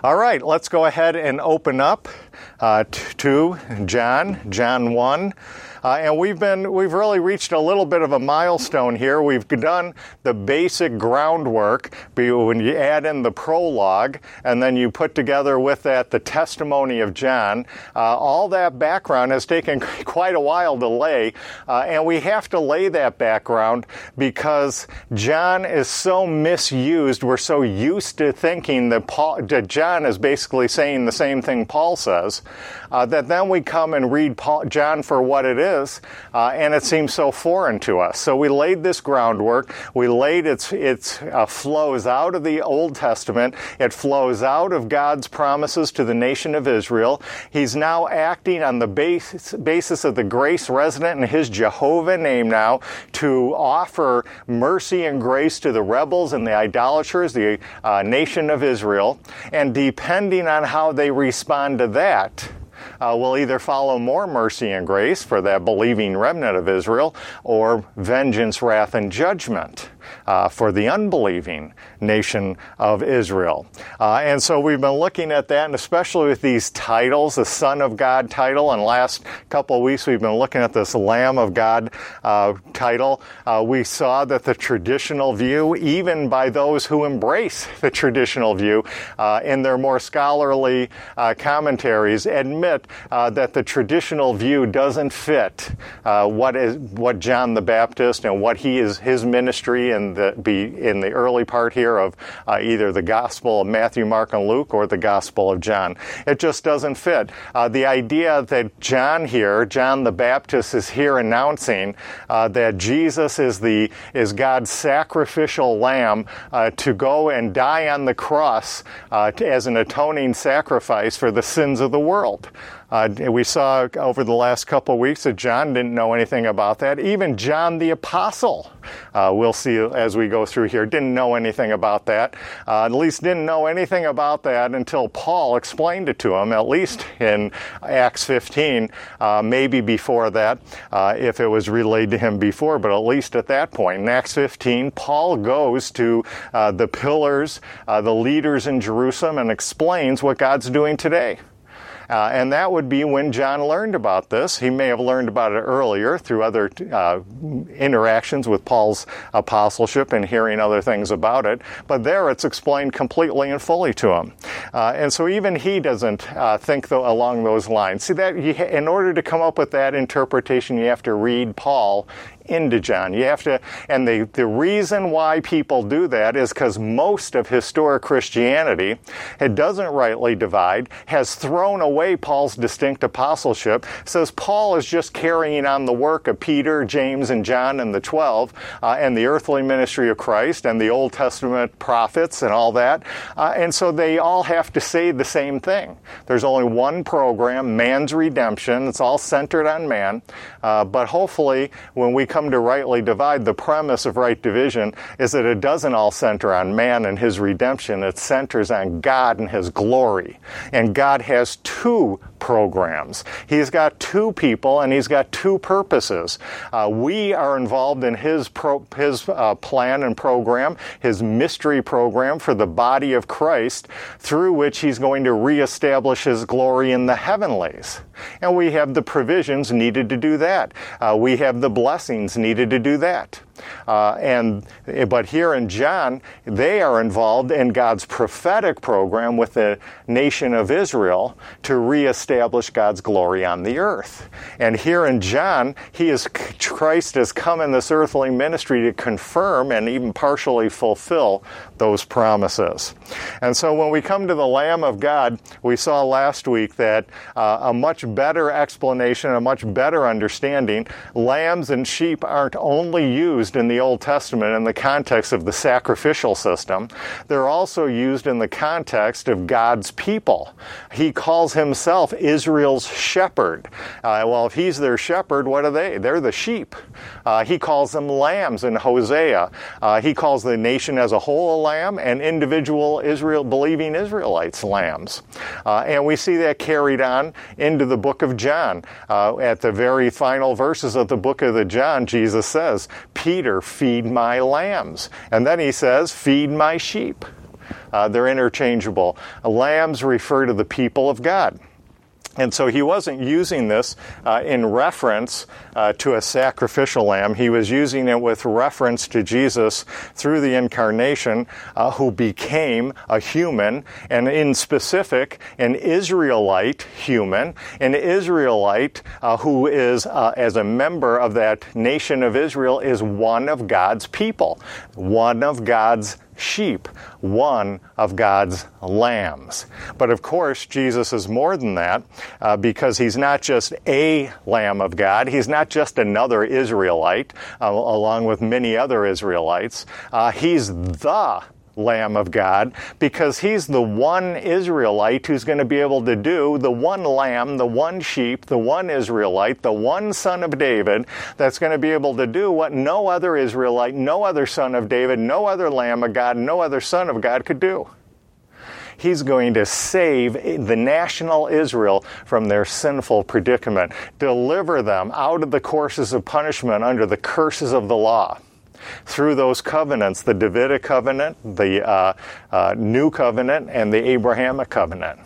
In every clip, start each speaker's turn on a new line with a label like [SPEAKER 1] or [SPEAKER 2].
[SPEAKER 1] All right, let's go ahead and open up to John 1. And we've really reached a little bit of a milestone here. We've done the basic groundwork when you add in the prologue, and then you put together with that the testimony of John. All that background has taken quite a while to lay, and we have to lay that background because John is so misused. We're so used to thinking that John is basically saying the same thing Paul says, that then we come and read John for what it is. And it seems so foreign to us. So we laid this groundwork. We laid it flows out of the Old Testament. It flows out of God's promises to the nation of Israel. He's now acting on the basis of the grace resident in his Jehovah name now to offer mercy and grace to the rebels and the idolaters, the nation of Israel. And depending on how they respond to that, will either follow more mercy and grace for that believing remnant of Israel or vengeance, wrath, and judgment for the unbelieving nation of Israel. And so we've been looking at that, and especially with these titles, the Son of God title, and last couple of weeks we've been looking at this Lamb of God title. We saw that the traditional view, even by those who embrace the traditional view in their more scholarly commentaries, admit that the traditional view doesn't fit what John the Baptist and what his ministry in the early part here of either the Gospel of Matthew, Mark, and Luke or the Gospel of John. It just doesn't fit. The idea that John the Baptist is here announcing that Jesus is God's sacrificial lamb to go and die on the cross as an atoning sacrifice for the sins of the world. We saw over the last couple of weeks that John didn't know anything about that. Even John the Apostle, we'll see as we go through here, didn't know anything about that. At least didn't know anything about that until Paul explained it to him, at least in Acts 15, maybe before that, if it was relayed to him before, but at least at that point. In Acts 15, Paul goes to the pillars, the leaders in Jerusalem, and explains what God's doing today. And that would be when John learned about this. He may have learned about it earlier through other interactions with Paul's apostleship and hearing other things about it. But there it's explained completely and fully to him. And so even he doesn't think along those lines. See, that in order to come up with that interpretation, you have to read Paul into John. You have to, and the reason why people do that is because most of historic Christianity, it doesn't rightly divide, has thrown away Paul's distinct apostleship, says Paul is just carrying on the work of Peter, James, and John and the 12, and the earthly ministry of Christ and the Old Testament prophets and all that. And so they all have to say the same thing. There's only one program, man's redemption. It's all centered on man. But hopefully, when we come to rightly divide, the premise of right division is that it doesn't all center on man and his redemption. It centers on God and his glory. And God has two programs. He's got two people and he's got two purposes. We are involved in his plan and program, his mystery program for the body of Christ, through which he's going to reestablish his glory in the heavenlies. And we have the provisions needed to do that. We have the blessings needed to do that. But here in John, they are involved in God's prophetic program with the nation of Israel to reestablish God's glory on the earth. And here in John, Christ has come in this earthly ministry to confirm and even partially fulfill those promises. And so when we come to the Lamb of God, we saw last week that a much better explanation, a much better understanding, lambs and sheep aren't only used in the Old Testament in the context of the sacrificial system. They're also used in the context of God's people. He calls himself Israel's shepherd. Well, if he's their shepherd, what are they? They're the sheep. He calls them lambs in Hosea. He calls the nation as a whole a lamb and individual believing Israelites lambs. And we see that carried on into the book of John. At the very final verses of the book of John, Jesus says, Peter, feed my lambs. And then he says, feed my sheep. They're interchangeable. Lambs refer to the people of God. And so he wasn't using this in reference to a sacrificial lamb. He was using it with reference to Jesus through the incarnation, who became a human, and in specific, an Israelite human, an Israelite who is, as a member of that nation of Israel, is one of God's people, one of God's sheep, one of God's lambs. But of course, Jesus is more than that, because he's not just a Lamb of God. He's not just another Israelite, along with many other Israelites. He's the Lamb of God, because he's the one Israelite who's going to be able to do, the one lamb, the one sheep, the one Israelite, the one son of David, that's going to be able to do what no other Israelite, no other son of David, no other Lamb of God, no other son of God could do. He's going to save the national Israel from their sinful predicament, deliver them out of the courses of punishment under the curses of the law. Through those covenants, the Davidic covenant, the New Covenant, and the Abrahamic covenant.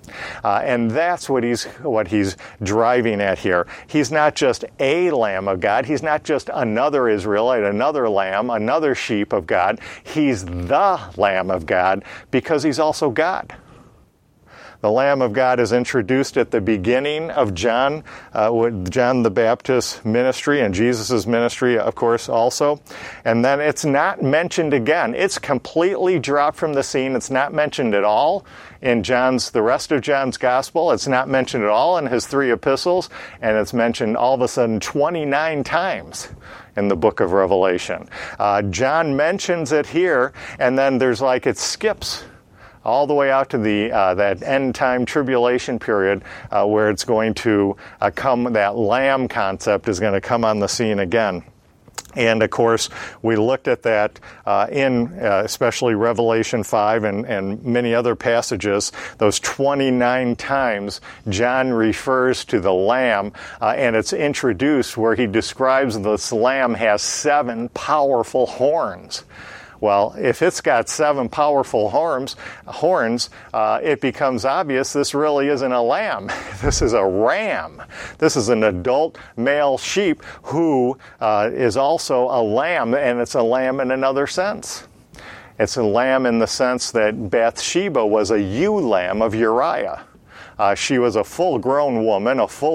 [SPEAKER 1] And that's what he's driving at here. He's not just a Lamb of God. He's not just another Israelite, another lamb, another sheep of God. He's the Lamb of God, because he's also God. The Lamb of God is introduced at the beginning of John the Baptist's ministry, and Jesus' ministry, of course, also. And then it's not mentioned again. It's completely dropped from the scene. It's not mentioned at all in the rest of John's gospel. It's not mentioned at all in his 3 epistles. And it's mentioned all of a sudden 29 times in the book of Revelation. John mentions it here, and then it skips all the way out to that end-time tribulation period, where it's going to that lamb concept is going to come on the scene again. And, of course, we looked at that in especially Revelation 5 and many other passages. Those 29 times John refers to the Lamb, and it's introduced where he describes this Lamb has 7 powerful horns. Well, if it's got 7 powerful horns, it becomes obvious this really isn't a lamb. This is a ram. This is an adult male sheep who is also a lamb, and it's a lamb in another sense. It's a lamb in the sense that Bathsheba was a ewe lamb of Uriah. She was a full-grown woman.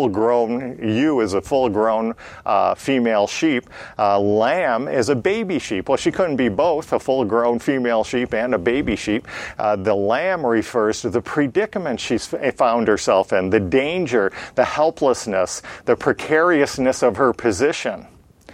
[SPEAKER 1] Ewe is a full-grown female sheep. Lamb is a baby sheep. Well, she couldn't be both, a full-grown female sheep and a baby sheep. The lamb refers to the predicament she's found herself in, the danger, the helplessness, the precariousness of her position.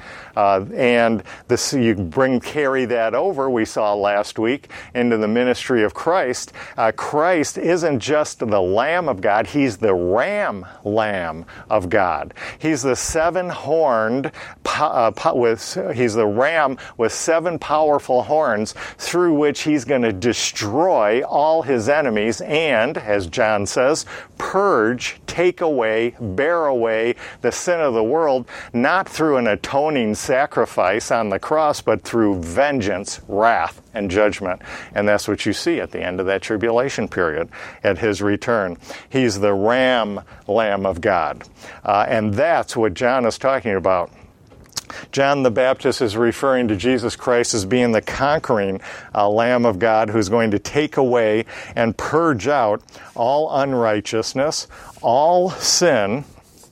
[SPEAKER 1] And carry that over, we saw last week, into the ministry of Christ. Christ isn't just the Lamb of God, he's the Lamb of God. He's the 7-horned, he's the ram with 7 powerful horns through which he's going to destroy all his enemies and, as John says, purge, take away, bear away the sin of the world, not through an atoning sacrifice on the cross, but through vengeance, wrath, and judgment. And that's what you see at the end of that tribulation period, at his return. He's the Lamb of God. And that's what John is talking about. John the Baptist is referring to Jesus Christ as being the conquering Lamb of God who's going to take away and purge out all unrighteousness, all sin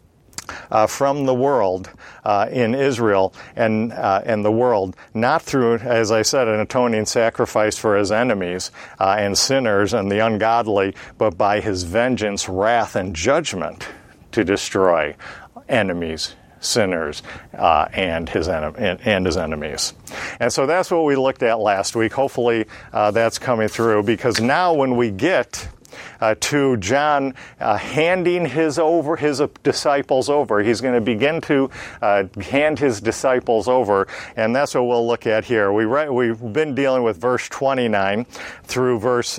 [SPEAKER 1] from the world in Israel and the world, not through, as I said, an atoning sacrifice for his enemies and sinners and the ungodly, but by his vengeance, wrath, and judgment to destroy enemies, sinners, and his enemies. And so that's what we looked at last week. Hopefully that's coming through, because now when we get to John handing his disciples over. He's going to begin to hand his disciples over, and that's what we'll look at here. We've been dealing with verse 29 through verse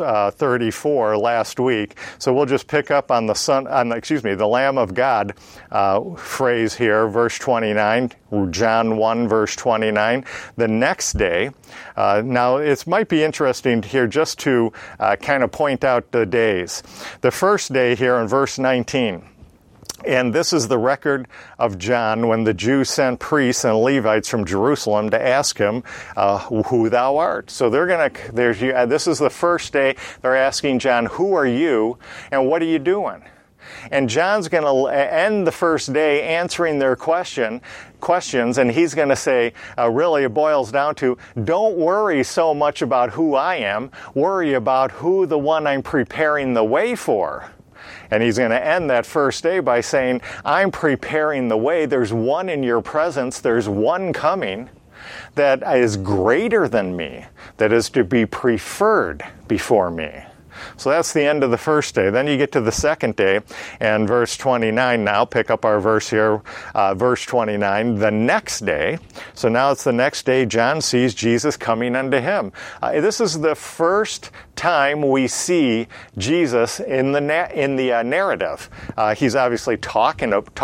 [SPEAKER 1] 34 last week, so we'll just pick up on the Lamb of God phrase here, verse 29, John 1, verse 29. The next day, now it might be interesting here just to kind of point out the days. The first day here in verse 19. And this is the record of John when the Jews sent priests and Levites from Jerusalem to ask him who thou art. So this is the first day they're asking John, who are you and what are you doing? And John's going to end the first day answering their questions, and he's going to say, really it boils down to, don't worry so much about who I am, worry about who the one I'm preparing the way for. And he's going to end that first day by saying, I'm preparing the way. There's one in your presence. There's one coming that is greater than me, that is to be preferred before me. So that's the end of the first day. Then you get to the second day, and verse 29 now, pick up our verse here, verse 29, the next day. So now it's the next day, John sees Jesus coming unto him. This is the first time we see Jesus in the narrative. He's obviously talked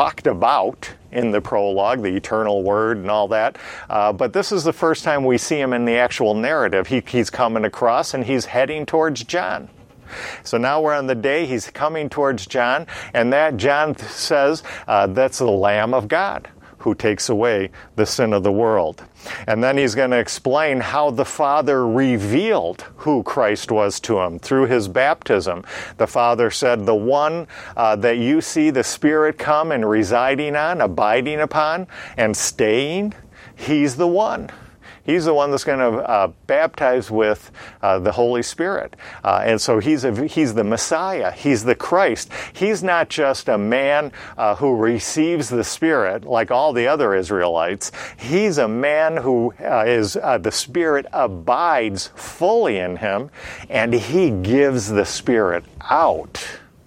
[SPEAKER 1] about in the prologue, the eternal word and all that. But this is the first time we see him in the actual narrative. He's coming across and he's heading towards John. So now we're on the day he's coming towards John, and that John says that's the Lamb of God who takes away the sin of the world. And then he's going to explain how the Father revealed who Christ was to him through his baptism. The Father said, the one that you see the Spirit come and residing on, abiding upon, and staying, he's the one. He's the one that's going to baptize with the Holy Spirit. And so he's the Messiah. He's the Christ. He's not just a man who receives the Spirit like all the other Israelites. He's a man who the Spirit abides fully in him, and he gives the Spirit out.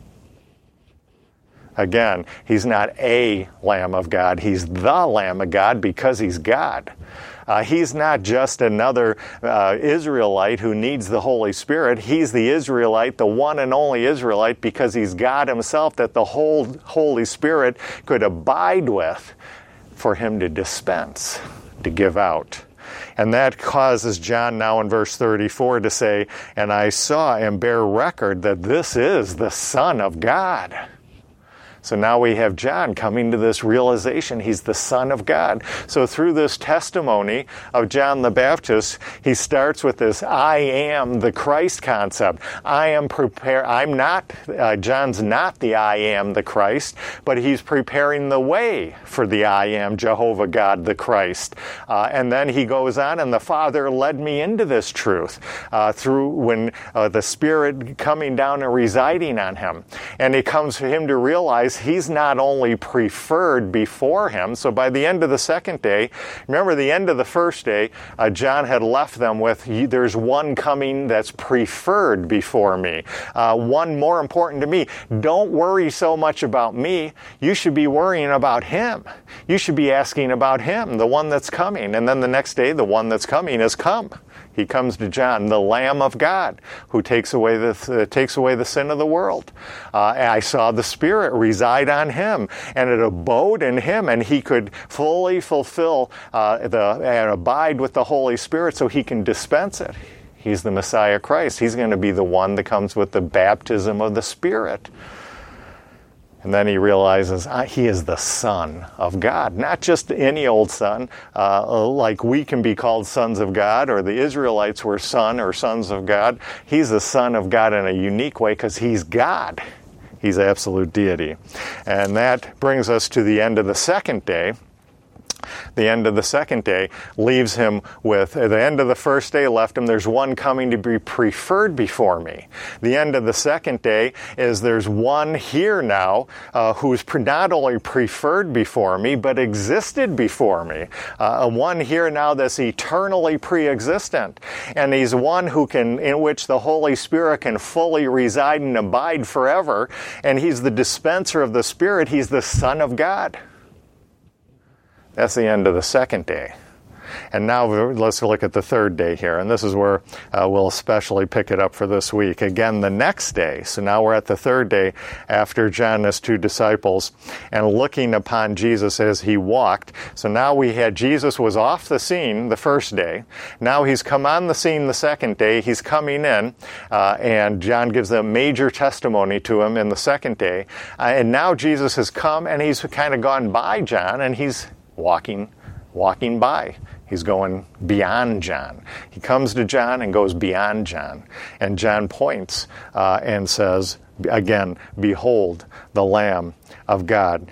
[SPEAKER 1] Again, he's not a Lamb of God. He's the Lamb of God because he's God. He's not just another Israelite who needs the Holy Spirit. He's the Israelite, the one and only Israelite, because he's God himself that the whole Holy Spirit could abide with for him to dispense, to give out. And that causes John now in verse 34 to say, and I saw and bear record that this is the Son of God. So now we have John coming to this realization he's the Son of God. So through this testimony of John the Baptist, he starts with this I am the Christ concept. I am prepared. John's not the I am the Christ, but he's preparing the way for the I am Jehovah God the Christ. And then he goes on, and the Father led me into this truth through when the Spirit coming down and residing on him. And it comes for him to realize he's not only preferred before him. So by the end of the second day, remember the end of the first day, John had left them with, there's one coming that's preferred before me. One more important to me. Don't worry so much about me. You should be worrying about him. You should be asking about him, the one that's coming. And then the next day, the one that's coming has come. He comes to John, the Lamb of God, who takes away the sin of the world. I saw the Spirit reside on him, and it abode in him, and he could fully fulfill and abide with the Holy Spirit so he can dispense it. He's the Messiah Christ. He's going to be the one that comes with the baptism of the Spirit. And then he realizes he is the Son of God, not just any old son, like we can be called sons of God, or the Israelites were son or sons of God. He's the Son of God in a unique way because he's God. He's absolute deity. And that brings us to the end of the second day. The end of the second day leaves him with, at the end of the first day left him, there's one coming to be preferred before me. The end of the second day is there's one here now who's not only preferred before me, but existed before me. One here now that's eternally pre-existent. And he's one who can, in which the Holy Spirit can fully reside and abide forever. And he's the dispenser of the Spirit. He's the Son of God. That's the end of the second day. And now let's look at the third day here. And this is where we'll especially pick it up for this week. Again, the next day. So now we're at the third day after John and his 2 disciples and looking upon Jesus as he walked. So now we had Jesus was off the scene the first day. Now he's come on the scene the second day. He's coming in and John gives a major testimony to him in the second day. And now Jesus has come and he's kind of gone by John and he's walking by. He's going beyond John. He comes to John and goes beyond John. And John points and says, again, behold the Lamb of God.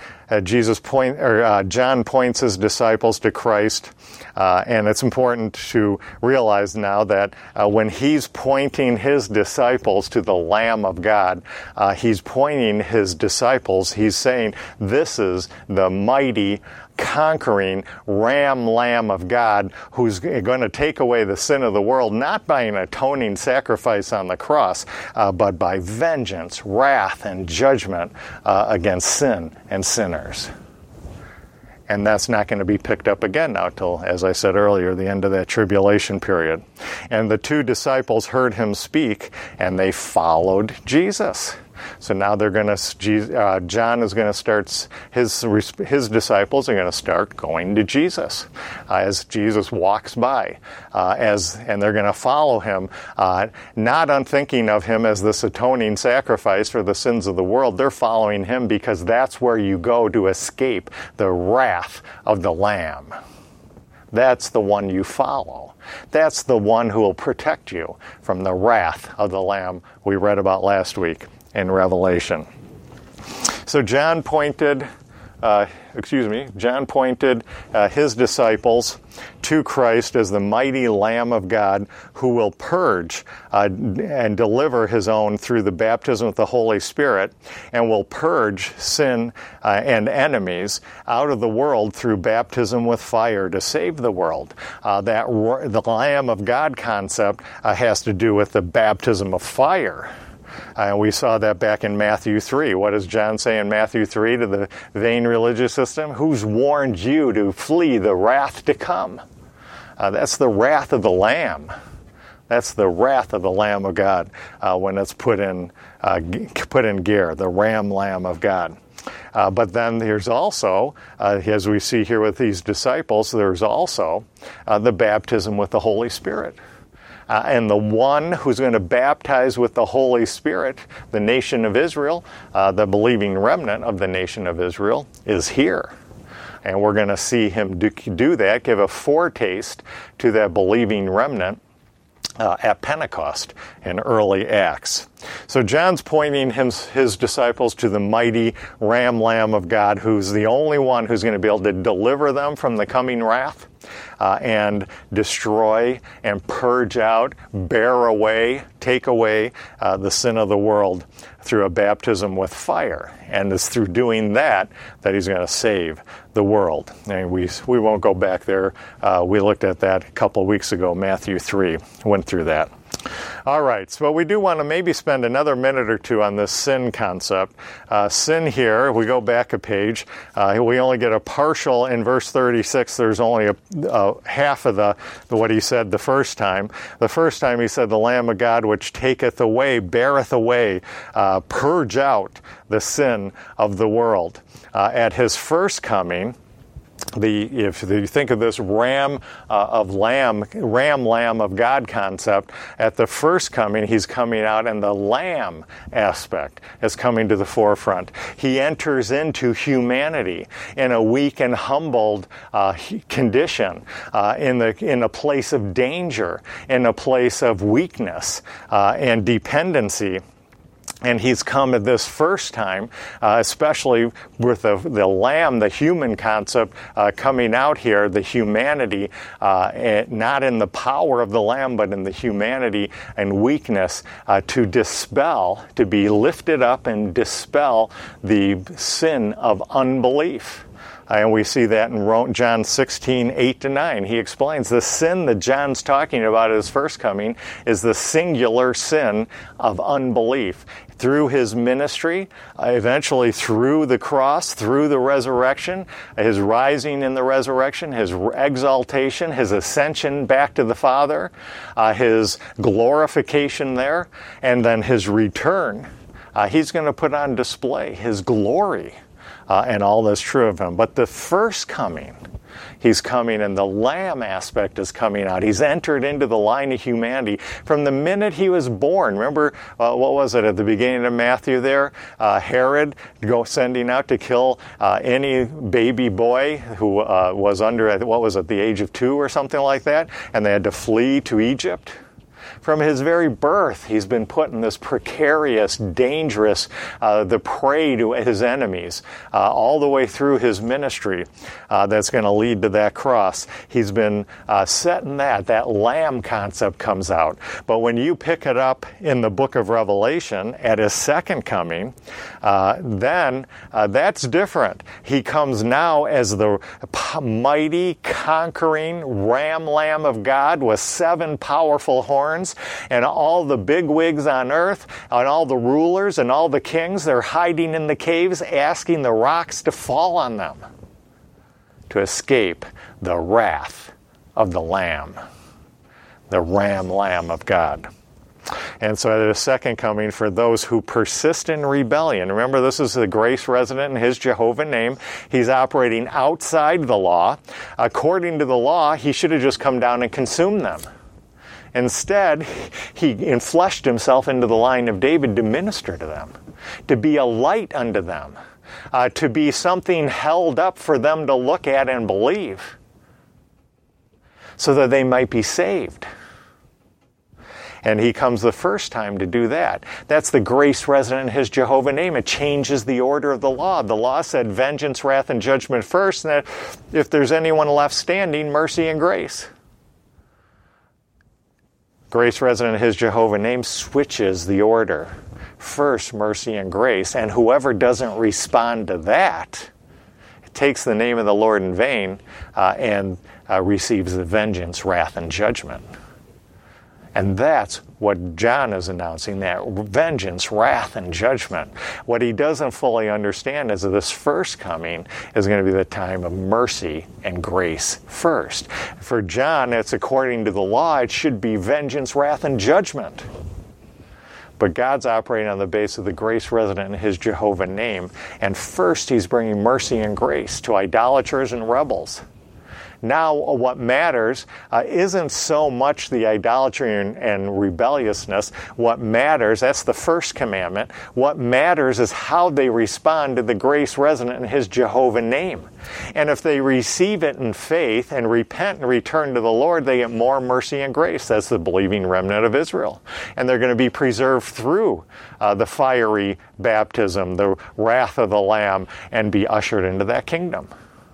[SPEAKER 1] John points his disciples to Christ. And it's important to realize now that when he's pointing his disciples to the Lamb of God, he's pointing his disciples, he's saying, this is the mighty, conquering Lamb of God who's going to take away the sin of the world, not by an atoning sacrifice on the cross, but by vengeance, wrath, and judgment against sin and sinners. And that's not going to be picked up again now till, as I said earlier, the end of that tribulation period. And the 2 disciples heard him speak, and they followed Jesus. So now they're going to, John is going to start, his disciples are going to start going to Jesus as Jesus walks by, and they're going to follow him, not unthinking of him as this atoning sacrifice for the sins of the world. They're following him because that's where you go to escape the wrath of the Lamb. That's the one you follow. That's the one who will protect you from the wrath of the Lamb we read about last week in Revelation. So John pointed his disciples to Christ as the mighty Lamb of God who will purge and deliver his own through the baptism with the Holy Spirit and will purge sin and enemies out of the world through baptism with fire to save the world. The Lamb of God concept has to do with the baptism of fire. We saw that back in Matthew 3. What does John say in Matthew 3 to the vain religious system? Who's warned you to flee the wrath to come? That's the wrath of the Lamb. That's the wrath of the Lamb of God when it's put in gear, the Lamb of God. But then there's also, as we see here with these disciples, there's also the baptism with the Holy Spirit. And the one who's going to baptize with the Holy Spirit, the nation of Israel, the believing remnant of the nation of Israel, is here. And we're going to see him do that, give a foretaste to that believing remnant at Pentecost in early Acts. So John's pointing his disciples to the mighty Lamb of God, who's the only one who's going to be able to deliver them from the coming wrath and destroy and purge out, bear away, take away the sin of the world through a baptism with fire. And it's through doing that he's going to save the world. And we won't go back there. We looked at that a couple of weeks ago, Matthew 3, went through that. All right, so we do want to maybe spend another minute or two on this sin concept. Sin here, if we go back a page, we only get a partial in verse 36. There's only a half of the what he said the first time. The first time he said, the Lamb of God which taketh away, beareth away, purge out the sin of the world. At his first coming, if you think of this Lamb of God concept, at the first coming, he's coming out and the Lamb aspect is coming to the forefront. He enters into humanity in a weak and humbled condition, in a place of danger, in a place of weakness and dependency. And he's come at this first time, especially with the lamb, the human concept coming out here, the humanity, not in the power of the lamb, but in the humanity and weakness, to dispel, to be lifted up and dispel the sin of unbelief. And we see that in John 16, 8-9. He explains the sin that John's talking about at his first coming is the singular sin of unbelief. Through his ministry, eventually through the cross, through the resurrection, his rising in the resurrection, his exaltation, his ascension back to the Father, his glorification there, and then his return. He's going to put on display his glory. And all that's true of him. But the first coming, he's coming, and the Lamb aspect is coming out. He's entered into the line of humanity from the minute he was born. Remember, what was it at the beginning of Matthew there? Herod sending out to kill any baby boy who was under, what was it, the age of 2 or something like that? And they had to flee to Egypt. From his very birth, he's been put in this precarious, dangerous, the prey to his enemies, all the way through his ministry that's going to lead to that cross. He's been set in that. That lamb concept comes out. But when you pick it up in the book of Revelation at his second coming, then that's different. He comes now as the mighty, conquering lamb of God with 7 powerful horns. And all the bigwigs on earth, and all the rulers and all the kings, they're hiding in the caves, asking the rocks to fall on them to escape the wrath of the Lamb, the Lamb of God. And so at his second coming, for those who persist in rebellion, remember this is the grace resident in his Jehovah name. He's operating outside the law. According to the law, he should have just come down and consumed them. Instead, he enfleshed himself into the line of David to minister to them, to be a light unto them, to be something held up for them to look at and believe, so that they might be saved. And he comes the first time to do that. That's the grace resident in his Jehovah name. It changes the order of the law. The law said vengeance, wrath, and judgment first, and that if there's anyone left standing, mercy and grace. Grace resident in his Jehovah name switches the order. First, mercy and grace. And whoever doesn't respond to that takes the name of the Lord in vain and receives the vengeance, wrath, and judgment. And that's what John is announcing, that vengeance, wrath, and judgment. What he doesn't fully understand is that this first coming is going to be the time of mercy and grace first. For John, it's according to the law, it should be vengeance, wrath, and judgment. But God's operating on the basis of the grace resident in his Jehovah name. And first, he's bringing mercy and grace to idolaters and rebels. Now what matters isn't so much the idolatry and rebelliousness. What matters, that's the first commandment, what matters is how they respond to the grace resident in his Jehovah name. And if they receive it in faith and repent and return to the Lord, they get more mercy and grace. That's the believing remnant of Israel. And they're going to be preserved through the fiery baptism, the wrath of the Lamb, and be ushered into that kingdom.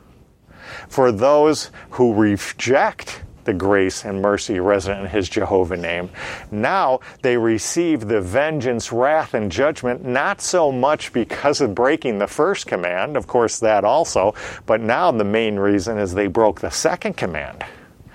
[SPEAKER 1] For those who reject the grace and mercy resident in his Jehovah name, now they receive the vengeance, wrath, and judgment, not so much because of breaking the first command, of course that also, but now the main reason is they broke the second command.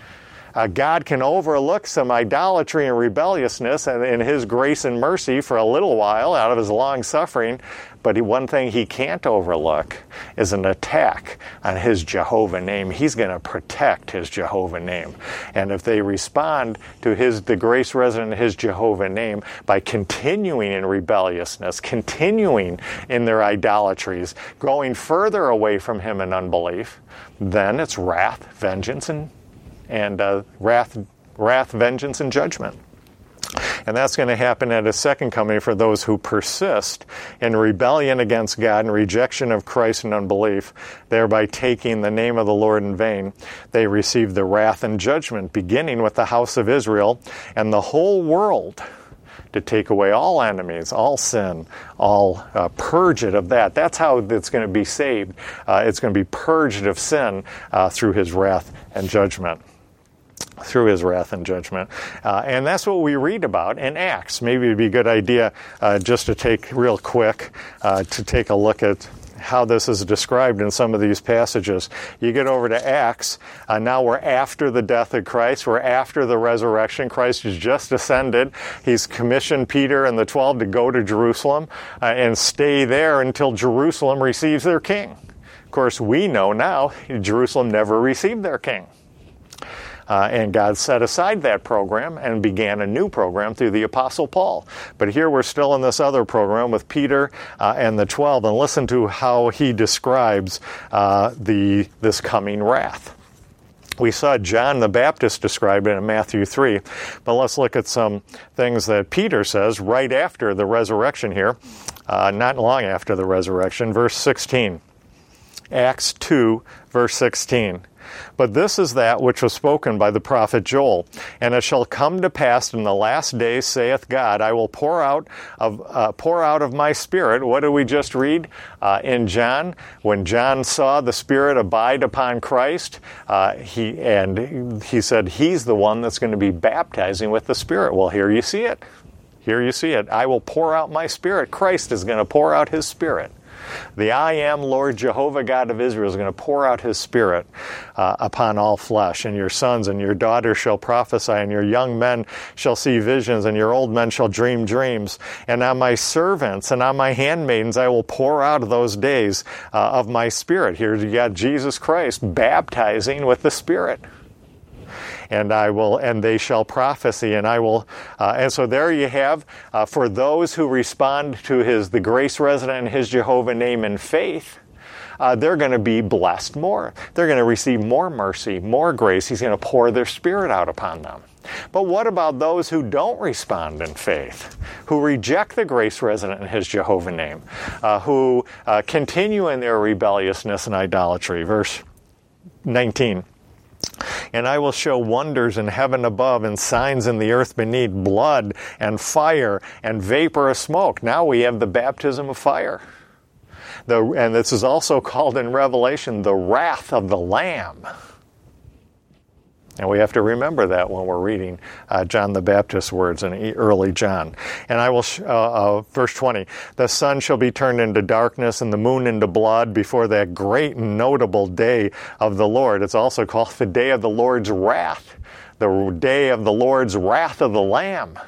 [SPEAKER 1] God can overlook some idolatry and rebelliousness in his grace and mercy for a little while out of his long suffering, but one thing he can't overlook is an attack on his Jehovah name. He's going to protect his Jehovah name. And if they respond to the grace resident in his Jehovah name by continuing in rebelliousness, continuing in their idolatries, going further away from him in unbelief, then it's wrath, vengeance, and wrath, vengeance, and judgment. And that's going to happen at his second coming for those who persist in rebellion against God and rejection of Christ and unbelief, thereby taking the name of the Lord in vain. They receive the wrath and judgment, beginning with the house of Israel and the whole world. to take away all enemies, all sin, all purge it of that. That's how it's going to be saved. It's going to be purged of sin through his wrath and judgment. Through his wrath and judgment. And that's what we read about in Acts. Maybe it'd be a good idea just to take real quick to take a look at how this is described in some of these passages. You get over to Acts, now we're after the death of Christ, we're after the resurrection. Christ has just ascended. He's commissioned Peter and the 12 to go to Jerusalem and stay there until Jerusalem receives their king. Of course, we know now Jerusalem never received their king. And God set aside that program and began a new program through the Apostle Paul. But here we're still in this other program with Peter and the 12. And listen to how he describes this coming wrath. We saw John the Baptist described it in Matthew 3. But let's look at some things that Peter says right after the resurrection here. Not long after the resurrection. Verse 16. Acts 2, verse 16. But this is that which was spoken by the prophet Joel. And it shall come to pass in the last days, saith God, I will pour out of my Spirit. What did we just read in John? When John saw the Spirit abide upon Christ, he said he's the one that's going to be baptizing with the Spirit. Well, here you see it. Here you see it. I will pour out my Spirit. Christ is going to pour out his Spirit. The I am Lord Jehovah God of Israel is going to pour out his Spirit upon all flesh. And your sons and your daughters shall prophesy, and your young men shall see visions, and your old men shall dream dreams. And on my servants and on my handmaidens I will pour out of those days of my Spirit. Here you got Jesus Christ baptizing with the Spirit. And they shall prophesy, and I will, and so there you have, for those who respond to the grace resident in his Jehovah name in faith, they're going to be blessed more. They're going to receive more mercy, more grace. He's going to pour their Spirit out upon them. But what about those who don't respond in faith, who reject the grace resident in his Jehovah name, who continue in their rebelliousness and idolatry? Verse 19. And I will show wonders in heaven above and signs in the earth beneath, blood and fire and vapor of smoke. Now we have the baptism of fire. And this is also called in Revelation the wrath of the Lamb. And we have to remember that when we're reading John the Baptist's words in early John. And I will, verse 20, the sun shall be turned into darkness and the moon into blood before that great and notable day of the Lord. It's also called the day of the Lord's wrath, the day of the Lord's wrath of the Lamb.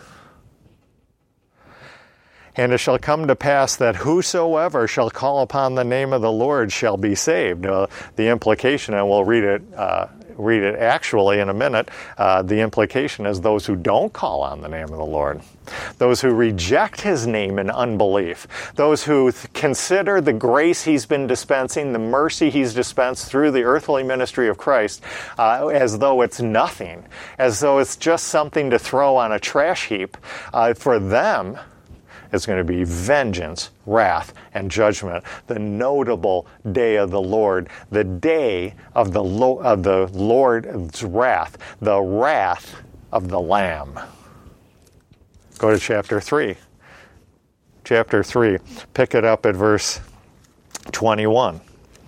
[SPEAKER 1] And it shall come to pass that whosoever shall call upon the name of the Lord shall be saved. The implication, and we'll read it actually in a minute, the implication is those who don't call on the name of the Lord, those who reject his name in unbelief, those who consider the grace he's been dispensing, the mercy he's dispensed through the earthly ministry of Christ as though it's nothing, as though it's just something to throw on a trash heap. For them, it's going to be vengeance, wrath, and judgment. The notable day of the Lord, the day of the Lord's wrath, the wrath of the Lamb. Go to chapter 3. Chapter 3. Pick it up at verse 21.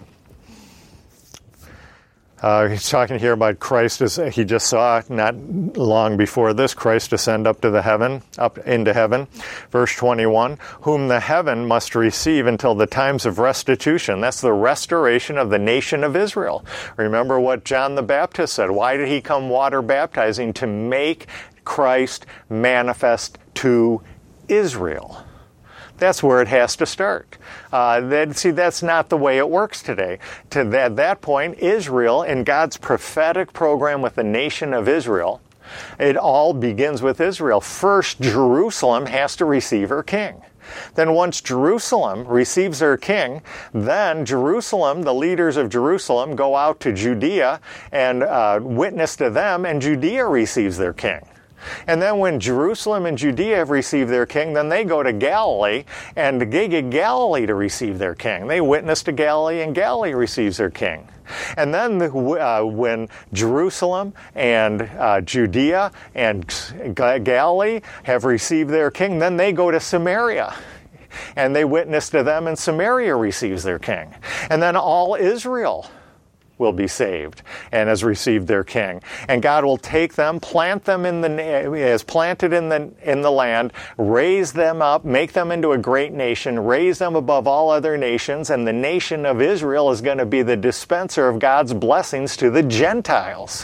[SPEAKER 1] He's talking here about Christ, as he just saw not long before this, Christ ascend up into heaven. Verse 21, whom the heaven must receive until the times of restitution. That's the restoration of the nation of Israel. Remember what John the Baptist said. Why did he come water baptizing? To make Christ manifest to Israel. That's where it has to start. That's not the way it works today. To that point, Israel, in God's prophetic program with the nation of Israel, it all begins with Israel. First, Jerusalem has to receive her king. Then once Jerusalem receives her king, then Jerusalem, the leaders of Jerusalem, go out to Judea and witness to them, and Judea receives their king. And then when Jerusalem and Judea have received their king, then they go to Galilee, and they get Galilee to receive their king. They witness to Galilee, and Galilee receives their king. And then when Jerusalem and Judea and Galilee have received their king, then they go to Samaria. And they witness to them, and Samaria receives their king. And then all Israel will be saved and has received their king. And God will take them, plant them as planted in the land, raise them up, make them into a great nation, raise them above all other nations, and the nation of Israel is going to be the dispenser of God's blessings to the Gentiles.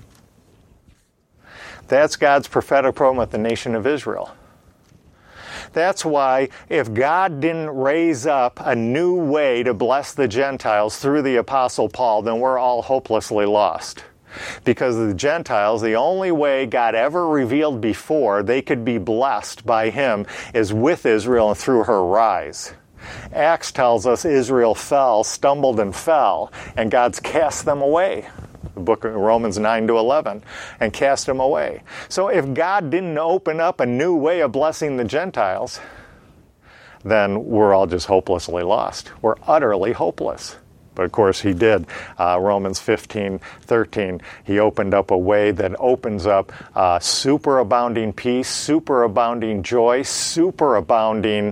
[SPEAKER 1] That's God's prophetic program with the nation of Israel. That's why if God didn't raise up a new way to bless the Gentiles through the Apostle Paul, then we're all hopelessly lost. Because the Gentiles, the only way God ever revealed before they could be blessed by him is with Israel and through her rise. Acts tells us Israel stumbled and fell, and God's cast them away. The book of Romans 9 to 11, and cast them away. So if God didn't open up a new way of blessing the Gentiles, then we're all just hopelessly lost. We're utterly hopeless. But of course he did. Romans 15:13, he opened up a way that opens up superabounding peace, superabounding joy, superabounding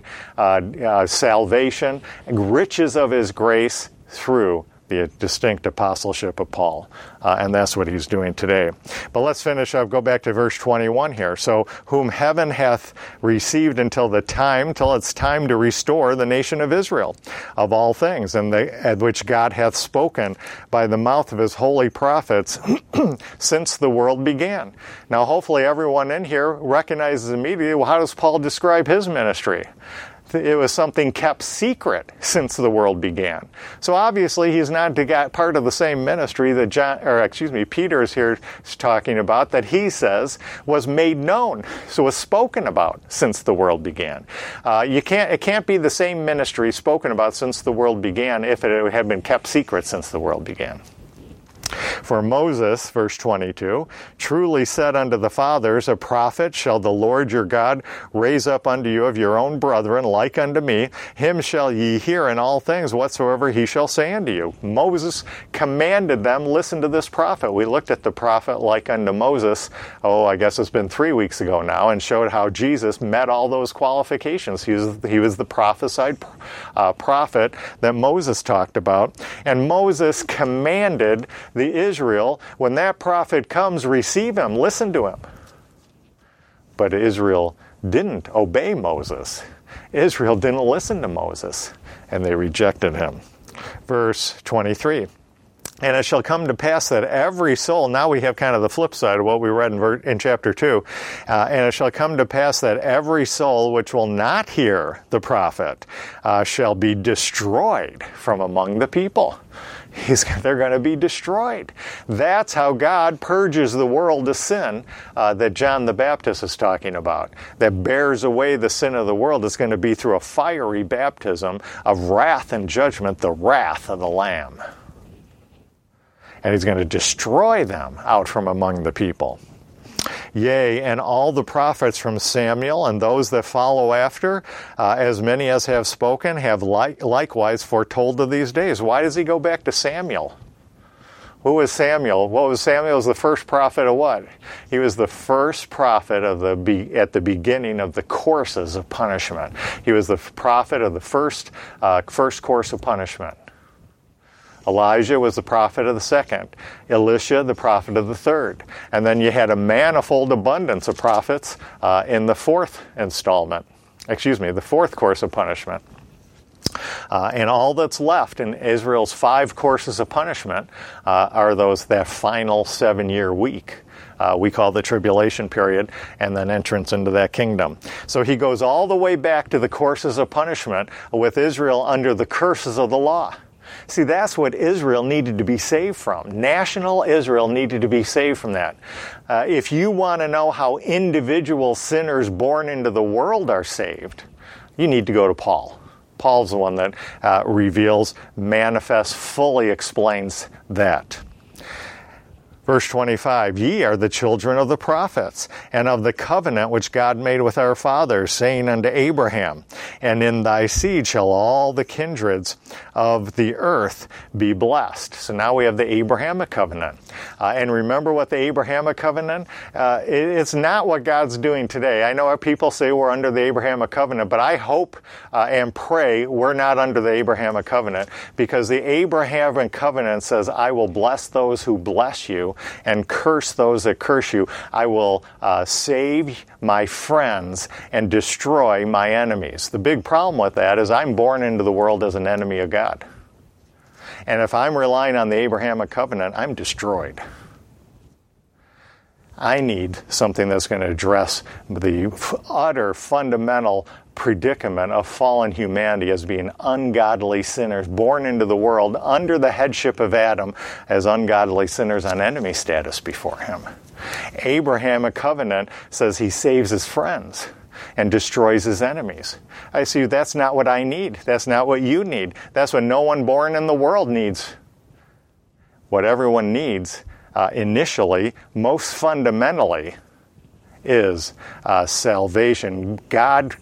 [SPEAKER 1] salvation, and riches of his grace through the distinct apostleship of Paul. And that's what he's doing today. But let's finish up, go back to verse 21 here. So, whom heaven hath received till it's time to restore the nation of Israel of all things, and at which God hath spoken by the mouth of his holy prophets since the world began. Now, hopefully everyone in here recognizes immediately, well, how does Paul describe his ministry? It was something kept secret since the world began. So obviously he's not part of the same ministry that Peter is here talking about, that he says was made known, so was spoken about since the world began. It can't be the same ministry spoken about since the world began if it had been kept secret since the world began. For Moses, verse 22, truly said unto the fathers, a prophet shall the Lord your God raise up unto you of your own brethren, like unto me. Him shall ye hear in all things whatsoever he shall say unto you. Moses commanded them, listen to this prophet. We looked at the prophet like unto Moses, I guess it's been 3 weeks ago now, and showed how Jesus met all those qualifications. He was the prophesied prophet that Moses talked about. And Moses commanded the Israel, when that prophet comes, receive him, listen to him. But Israel didn't obey Moses. Israel didn't listen to Moses, and they rejected him. Verse 23. And it shall come to pass that every soul, now we have kind of the flip side of what we read in chapter 2, and it shall come to pass that every soul which will not hear the prophet shall be destroyed from among the people. They're going to be destroyed. That's how God purges the world of sin that John the Baptist is talking about, that bears away the sin of the world. It's going to be through a fiery baptism of wrath and judgment, the wrath of the Lamb. And he's going to destroy them out from among the people. Yea, and all the prophets from Samuel and those that follow after, as many as have spoken, have likewise foretold of these days. Why does he go back to Samuel? Who was Samuel? Samuel was the first prophet of what? He was the first prophet at the beginning of the courses of punishment. He was the prophet of the first course of punishment. Elijah was the prophet of the second. Elisha, the prophet of the third. And then you had a manifold abundance of prophets in the fourth course of punishment. And all that's left in Israel's 5 courses of punishment are that final 7-year week. We call the tribulation period, and then entrance into that kingdom. So he goes all the way back to the courses of punishment with Israel under the curses of the law. See, that's what Israel needed to be saved from. National Israel needed to be saved from that. If you want to know how individual sinners born into the world are saved, you need to go to Paul. Paul's the one that reveals, manifests, fully explains that. Verse 25, ye are the children of the prophets, and of the covenant which God made with our fathers, saying unto Abraham, and in thy seed shall all the kindreds of the earth be blessed. So now we have the Abrahamic covenant. And remember what the Abrahamic covenant, it's not what God's doing today. I know people say we're under the Abrahamic covenant, but I hope and pray we're not under the Abrahamic covenant, because the Abrahamic covenant says, I will bless those who bless you, and curse those that curse you. I will save my friends and destroy my enemies. The big problem with that is I'm born into the world as an enemy of God. And if I'm relying on the Abrahamic covenant, I'm destroyed. I need something that's going to address the utter fundamental predicament of fallen humanity as being ungodly sinners born into the world under the headship of Adam as ungodly sinners on enemy status before him. Abrahamic covenant says he saves his friends and destroys his enemies. I see that's not what I need. That's not what you need. That's what no one born in the world needs. What everyone needs initially, most fundamentally, is salvation. God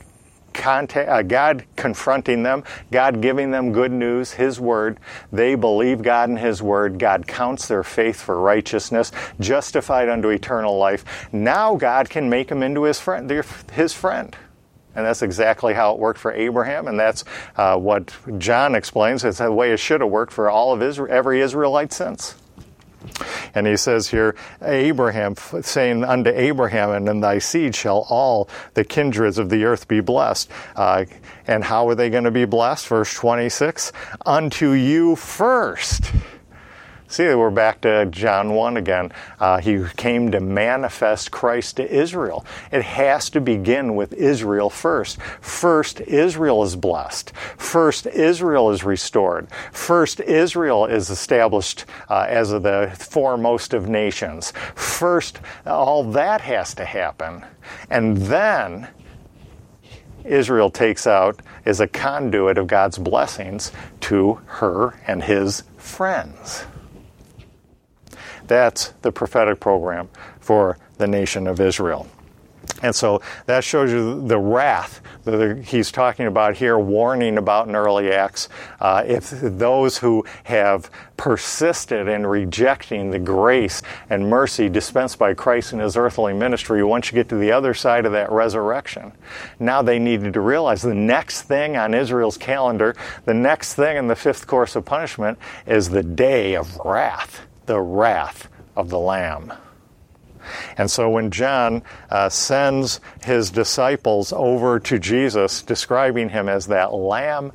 [SPEAKER 1] confronting them, God giving them good news, His Word. They believe God and His Word. God counts their faith for righteousness, justified unto eternal life. Now God can make them into His friend. And that's exactly how it worked for Abraham, and that's what John explains. It's the way it should have worked for all of every Israelite since. And he says here, Abraham, saying unto Abraham, and in thy seed shall all the kindreds of the earth be blessed. And how are they going to be blessed? Verse 26, unto you first. See, we're back to John 1 again. He came to manifest Christ to Israel. It has to begin with Israel first. First, Israel is blessed. First, Israel is restored. First, Israel is established as the foremost of nations. First, all that has to happen. And then Israel takes out as a conduit of God's blessings to her and his friends. That's the prophetic program for the nation of Israel. And so that shows you the wrath that he's talking about here, warning about in early Acts. If those who have persisted in rejecting the grace and mercy dispensed by Christ in His earthly ministry, once you get to the other side of that resurrection, now they needed to realize the next thing on Israel's calendar, the next thing in the fifth course of punishment, is the day of wrath. The wrath of the Lamb. And so when John sends his disciples over to Jesus, describing him as that Lamb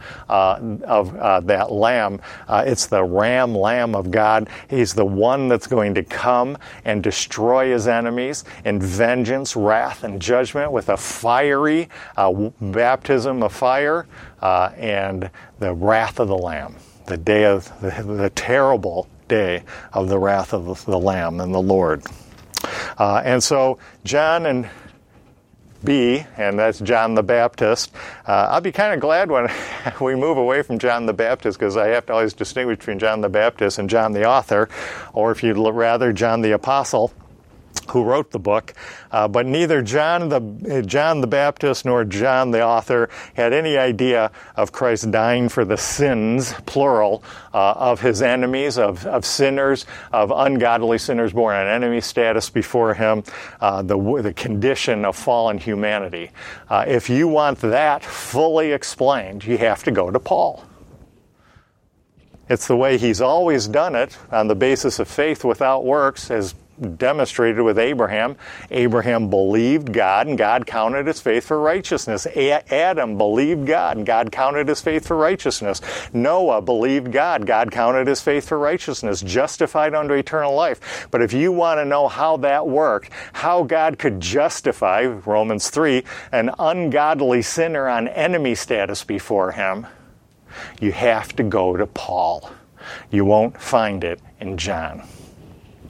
[SPEAKER 1] it's the Lamb of God. He's the one that's going to come and destroy his enemies in vengeance, wrath, and judgment with a fiery baptism of fire and the wrath of the Lamb, the day of the terrible day of the wrath of the Lamb and the Lord. And so John and B, and that's John the Baptist. I'll be kind of glad when we move away from John the Baptist, because I have to always distinguish between John the Baptist and John the author, or if you'd rather, John the Apostle, who wrote the book. But neither John the Baptist nor John the author had any idea of Christ dying for the sins, plural, of his enemies, of sinners, of ungodly sinners born on enemy status before him, the condition of fallen humanity. If you want that fully explained, you have to go to Paul. It's the way he's always done it, on the basis of faith without works, as demonstrated with Abraham. Abraham believed God, and God counted his faith for righteousness. Adam believed God, and God counted his faith for righteousness. Noah believed God. God counted his faith for righteousness, justified unto eternal life. But if you want to know how that worked, how God could justify, Romans 3, an ungodly sinner on enemy status before him, you have to go to Paul. You won't find it in John.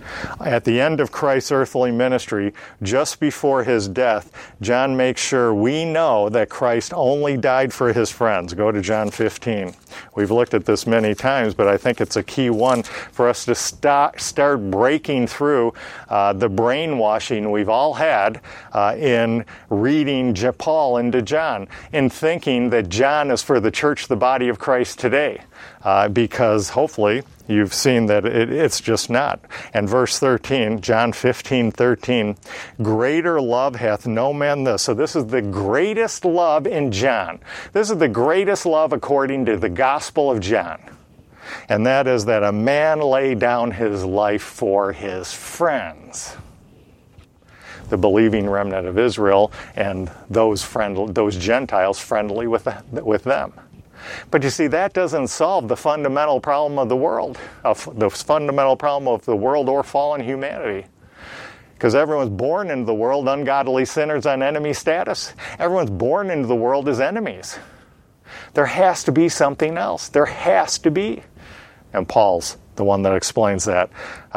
[SPEAKER 1] At the end of Christ's earthly ministry, just before his death, John makes sure we know that Christ only died for his friends. Go to John 15. We've looked at this many times, but I think it's a key one for us to start breaking through the brainwashing we've all had in reading Paul into John, in thinking that John is for the church, the body of Christ today, because hopefully you've seen that it's just not. And verse 13, John 15:13, greater love hath no man this. So this is the greatest love in John. This is the greatest love according to the Gospel of John. And that is that a man lay down his life for his friends. The believing remnant of Israel and those Gentiles friendly with them. But you see, that doesn't solve the fundamental problem of the world, the fundamental problem of the world or fallen humanity. Because everyone's born into the world ungodly sinners on enemy status. Everyone's born into the world as enemies. There has to be something else. There has to be. And Paul's the one that explains that.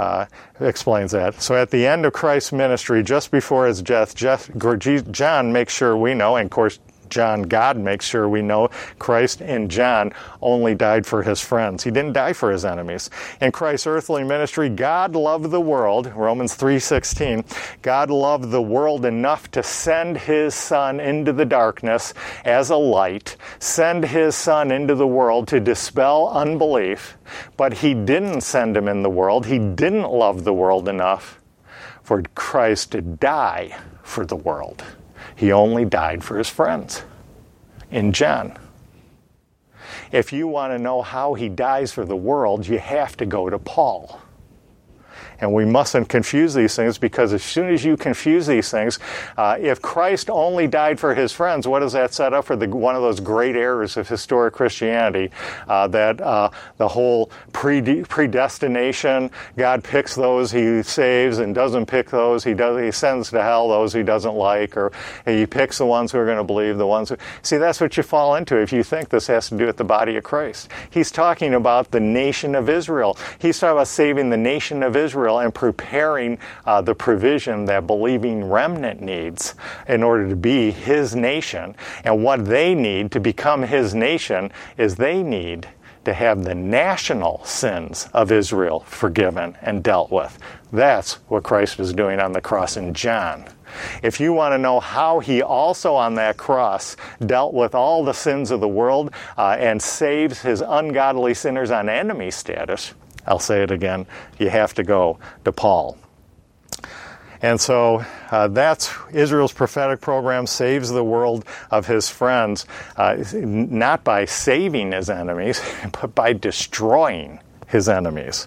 [SPEAKER 1] So at the end of Christ's ministry, just before his death, John makes sure we know, and of course God makes sure we know Christ in John only died for his friends. He didn't die for his enemies. In Christ's earthly ministry, God loved the world, Romans 3:16, God loved the world enough to send his Son into the darkness as a light, send his Son into the world to dispel unbelief, but he didn't send him in the world. He didn't love the world enough for Christ to die for the world. He only died for his friends in John. If you want to know how he dies for the world, you have to go to Paul. And we mustn't confuse these things, because as soon as you confuse these things, if Christ only died for his friends, what does that set up for one of those great errors of historic Christianity, that the whole predestination, God picks those he saves and doesn't pick those he sends to hell, those he doesn't like, or he picks the ones who are going to believe, the ones who... See, that's what you fall into if you think this has to do with the body of Christ. He's talking about the nation of Israel. He's talking about saving the nation of Israel and preparing the provision that believing remnant needs in order to be his nation. And what they need to become his nation is they need to have the national sins of Israel forgiven and dealt with. That's what Christ is doing on the cross in John. If you want to know how he also on that cross dealt with all the sins of the world and saves his ungodly sinners on enemy status, I'll say it again, you have to go to Paul. And so that's Israel's prophetic program, saves the world of his friends, not by saving his enemies, but by destroying his enemies.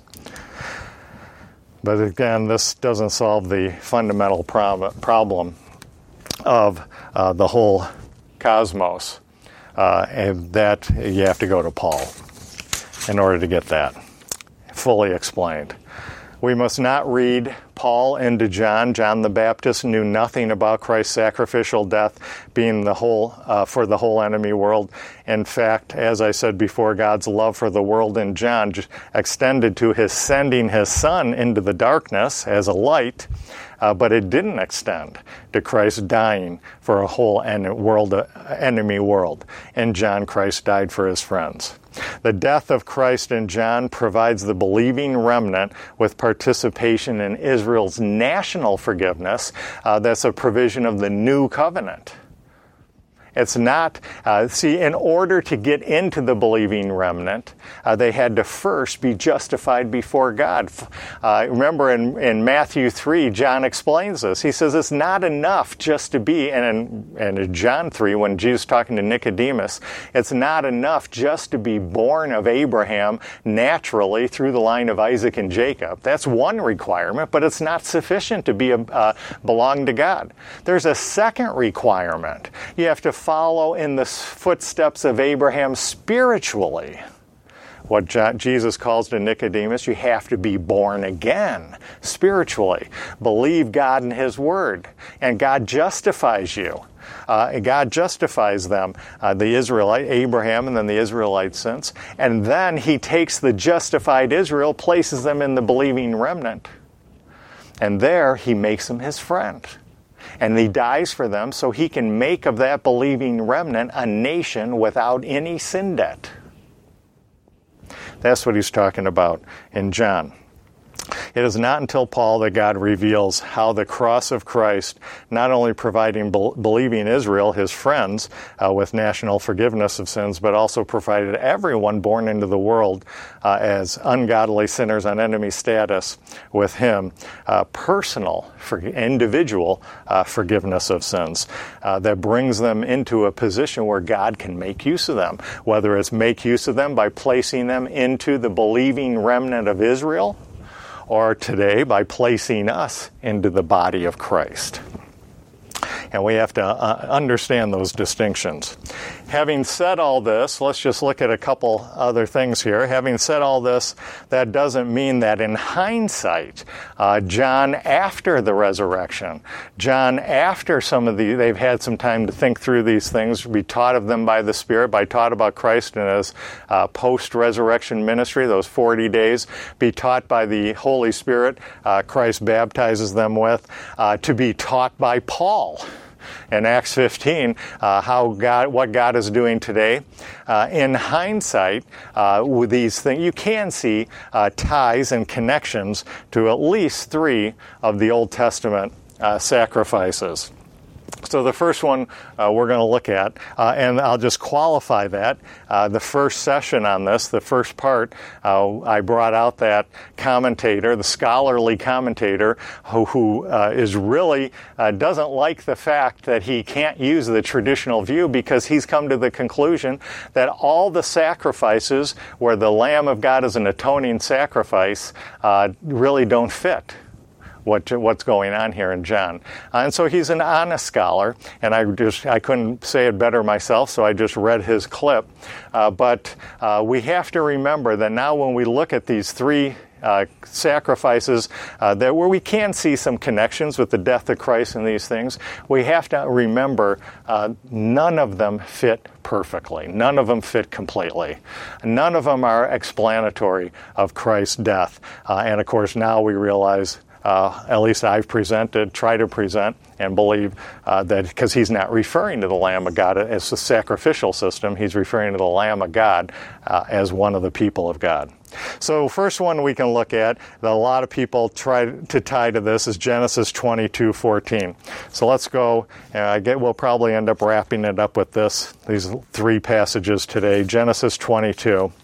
[SPEAKER 1] But again, this doesn't solve the fundamental problem of the whole cosmos, and that you have to go to Paul in order to get that fully explained. We must not read Paul into John. John the Baptist knew nothing about Christ's sacrificial death being the whole for the whole enemy world. In fact, as I said before, God's love for the world in John extended to his sending his Son into the darkness as a light, but it didn't extend to Christ dying for a whole enemy world. In John, Christ died for his friends. The death of Christ in John provides the believing remnant with participation in Israel's national forgiveness. That's a provision of the new covenant. It's not, in order to get into the believing remnant, they had to first be justified before God. Remember in Matthew 3, John explains this. He says it's not enough just to be, and in John 3, when Jesus is talking to Nicodemus, it's not enough just to be born of Abraham naturally through the line of Isaac and Jacob. That's one requirement, but it's not sufficient to belong to God. There's a second requirement. You have to follow in the footsteps of Abraham spiritually. What Jesus calls to Nicodemus, you have to be born again spiritually. Believe God and his word, and God justifies you. God justifies them, the Israelite, Abraham, and then the Israelite since. And then he takes the justified Israel, places them in the believing remnant. And there he makes them his friend. And he dies for them so he can make of that believing remnant a nation without any sin debt. That's what he's talking about in John. It is not until Paul that God reveals how the cross of Christ, not only providing believing Israel, his friends, with national forgiveness of sins, but also provided everyone born into the world as ungodly sinners on enemy status with him, personal, individual forgiveness of sins that brings them into a position where God can make use of them, whether it's make use of them by placing them into the believing remnant of Israel, or today by placing us into the body of Christ. And we have to understand those distinctions. Having said all this, let's just look at a couple other things here. Having said all this, that doesn't mean that in hindsight, John after the resurrection, John after they've had some time to think through these things, be taught of them by the Spirit, by taught about Christ in his post-resurrection ministry, those 40 days, be taught by the Holy Spirit, Christ baptizes them with, to be taught by Paul in Acts 15, what God is doing today. In hindsight, with these things, you can see ties and connections to at least 3 of the Old Testament sacrifices. So the first one we're going to look at, and I'll just qualify that, the first session on this, the first part, I brought out that commentator, the scholarly commentator, who is really doesn't like the fact that he can't use the traditional view because he's come to the conclusion that all the sacrifices where the Lamb of God is an atoning sacrifice really don't fit what's going on here in John. And so he's an honest scholar, and I couldn't say it better myself, so I just read his clip. But we have to remember that now when we look at these 3 sacrifices where we can see some connections with the death of Christ and these things, we have to remember none of them fit perfectly. None of them fit completely. None of them are explanatory of Christ's death. And of course now we realize, at least I've try to present and believe that because he's not referring to the Lamb of God as a sacrificial system, he's referring to the Lamb of God as one of the people of God. So first one we can look at that a lot of people try to tie to this is Genesis 22:14. So let's go. We'll probably end up wrapping it up with these 3 passages today. Genesis 22.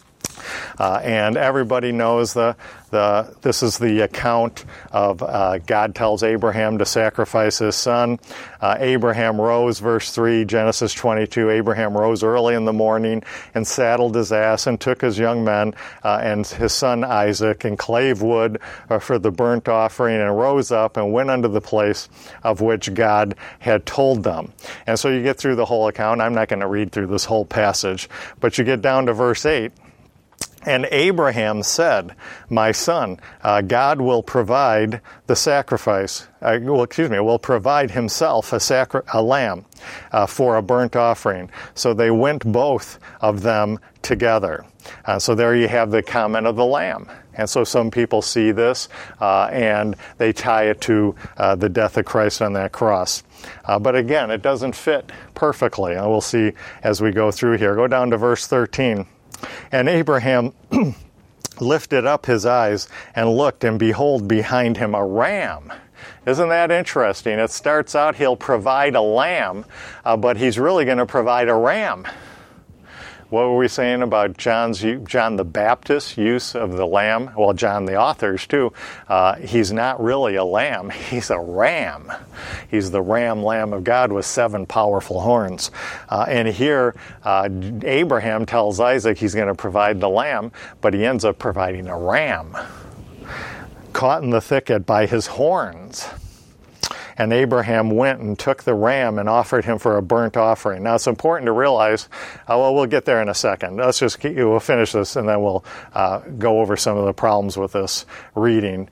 [SPEAKER 1] And everybody knows this is the account of God tells Abraham to sacrifice his son. Abraham rose, verse 3, Genesis 22, Abraham rose early in the morning and saddled his ass and took his young men and his son Isaac and clave wood for the burnt offering and rose up and went unto the place of which God had told them. And so you get through the whole account. I'm not going to read through this whole passage, but you get down to verse 8. And Abraham said, my son, God will provide the sacrifice, will provide himself a lamb for a burnt offering. So they went both of them together. So there you have the comment of the lamb. And so some people see this and they tie it to the death of Christ on that cross. But again, it doesn't fit perfectly. And we'll see as we go through here. Go down to verse 13. And Abraham lifted up his eyes and looked, and behold, behind him a ram. Isn't that interesting? It starts out he'll provide a lamb, but he's really going to provide a ram. What were we saying about John the Baptist's use of the lamb? Well, John the author's too. He's not really a lamb. He's a ram. He's the Lamb of God with 7 powerful horns. And here, Abraham tells Isaac he's going to provide the lamb, but he ends up providing a ram, caught in the thicket by his horns. And Abraham went and took the ram and offered him for a burnt offering. Now, it's important to realize, we'll get there in a second. We'll finish this, and then we'll go over some of the problems with this reading.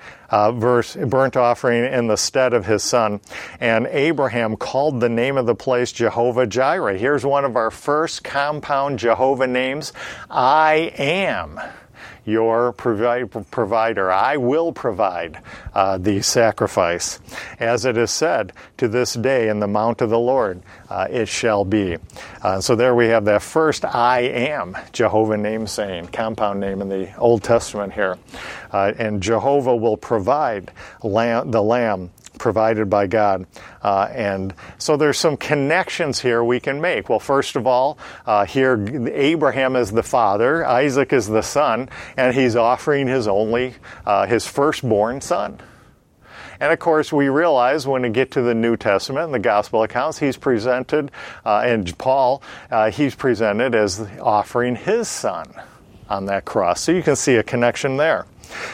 [SPEAKER 1] Burnt offering in the stead of his son. And Abraham called the name of the place Jehovah Jireh. Here's one of our first compound Jehovah names. I am. your provider. I will provide the sacrifice. As it is said, to this day in the mount of the Lord, it shall be. So there we have that first I am, Jehovah name saying, compound name in the Old Testament here. And Jehovah will provide the lamb provided by God. And so there's some connections here we can make. Well, first of all, here Abraham is the father, Isaac is the son, and he's offering his firstborn son. And of course, we realize when we get to the New Testament and the gospel accounts, he's presented, and Paul, he's presented as offering his son on that cross. So you can see a connection there.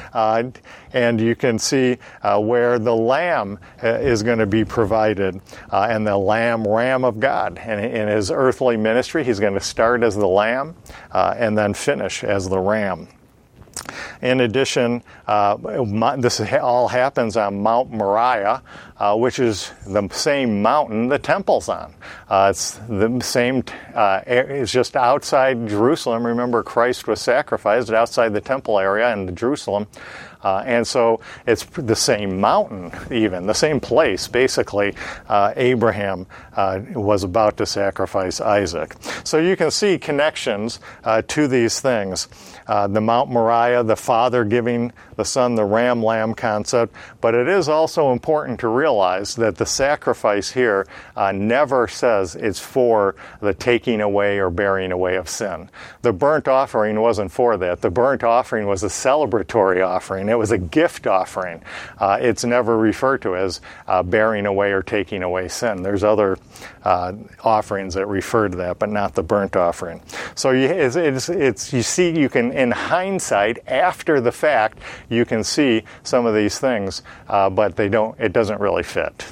[SPEAKER 1] And you can see where the lamb is going to be provided, and the ram of God. And in his earthly ministry, he's going to start as the lamb and then finish as the ram. In addition, this all happens on Mount Moriah, which is the same mountain the temple's on. It's the same. It's just outside Jerusalem. Remember, Christ was sacrificed outside the temple area in Jerusalem. And so it's the same mountain, even, the same place, basically, Abraham was about to sacrifice Isaac. So you can see connections to these things. The Mount Moriah, the father giving the son the ram-lamb concept, but it is also important to realize that the sacrifice here never says it's for the taking away or bearing away of sin. The burnt offering wasn't for that. The burnt offering was a celebratory offering. It was a gift offering. It's never referred to as bearing away or taking away sin. There's other offerings that refer to that, but not the burnt offering. So you see, you can, in hindsight, after the fact, you can see some of these things, but it doesn't really fit.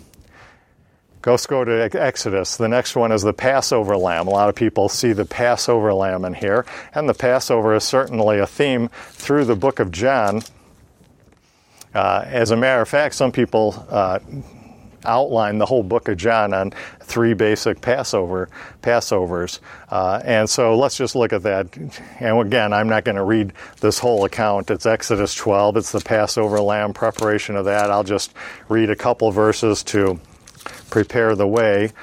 [SPEAKER 1] Let's go to Exodus. The next one is the Passover lamb. A lot of people see the Passover lamb in here, and the Passover is certainly a theme through the book of John. As a matter of fact, some people outline the whole book of John on 3 basic Passovers. And so let's just look at that. And again, I'm not going to read this whole account. It's Exodus 12. It's the Passover lamb, preparation of that. I'll just read a couple verses to prepare the way.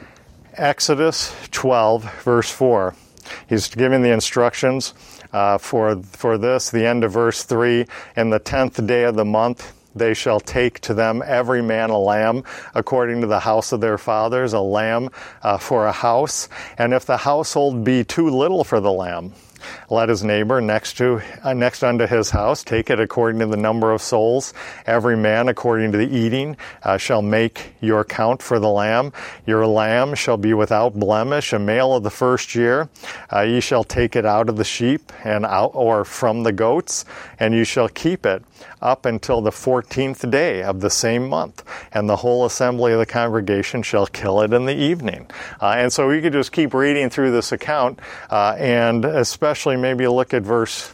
[SPEAKER 1] Exodus 12, verse 4. He's giving the instructions for this, the end of verse 3. In the 10th day of the month, they shall take to them every man a lamb, according to the house of their fathers, a lamb for a house. And if the household be too little for the lamb, let his neighbor next unto his house take it according to the number of souls. Every man according to the eating shall make your count for the lamb. Your lamb shall be without blemish, a male of the first year. Ye shall take it out of the sheep or from the goats, and you shall keep it up until the 14th day of the same month. And the whole assembly of the congregation shall kill it in the evening. And so we could just keep reading through this account, and especially maybe look at verse,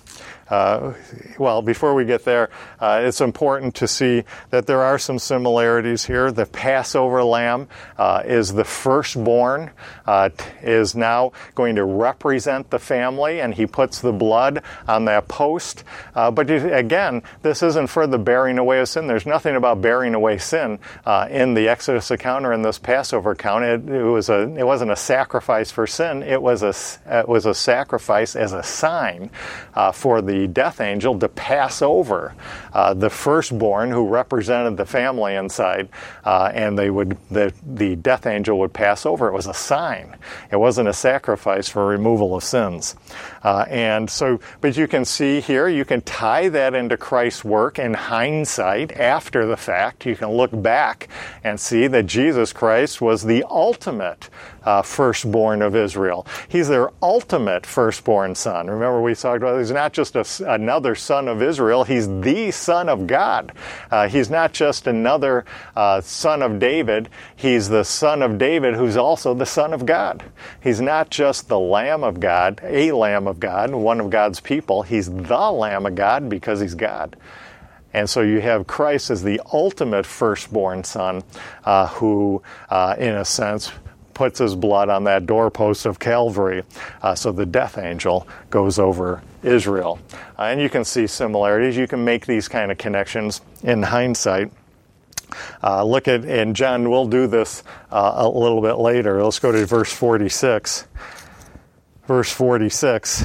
[SPEAKER 1] before we get there, it's important to see that there are some similarities here. The Passover lamb is the firstborn, is now going to represent the family, and he puts the blood on that post. But again, this isn't for the bearing away of sin. There's nothing about bearing away sin in the Exodus account or in this Passover account. It wasn't a sacrifice for sin. It was a sacrifice as a sign for the death angel to pass over the firstborn who represented the family inside, and the death angel would pass over. It was a sign. It wasn't a sacrifice for removal of sins. But you can see here, you can tie that into Christ's work in hindsight after the fact. You can look back and see that Jesus Christ was the ultimate firstborn of Israel. He's their ultimate firstborn son. Remember, we talked about he's not just another son of Israel. He's the Son of God. He's not just another son of David. He's the Son of David who's also the Son of God. He's not just the Lamb of God, a Lamb of God, one of God's people. He's the Lamb of God because he's God. And so you have Christ as the ultimate firstborn son who, in a sense, puts his blood on that doorpost of Calvary. So the death angel goes over Israel. And you can see similarities. You can make these kind of connections in hindsight. Look at, and John will do this a little bit later. Let's go to verse 46. Verse 46.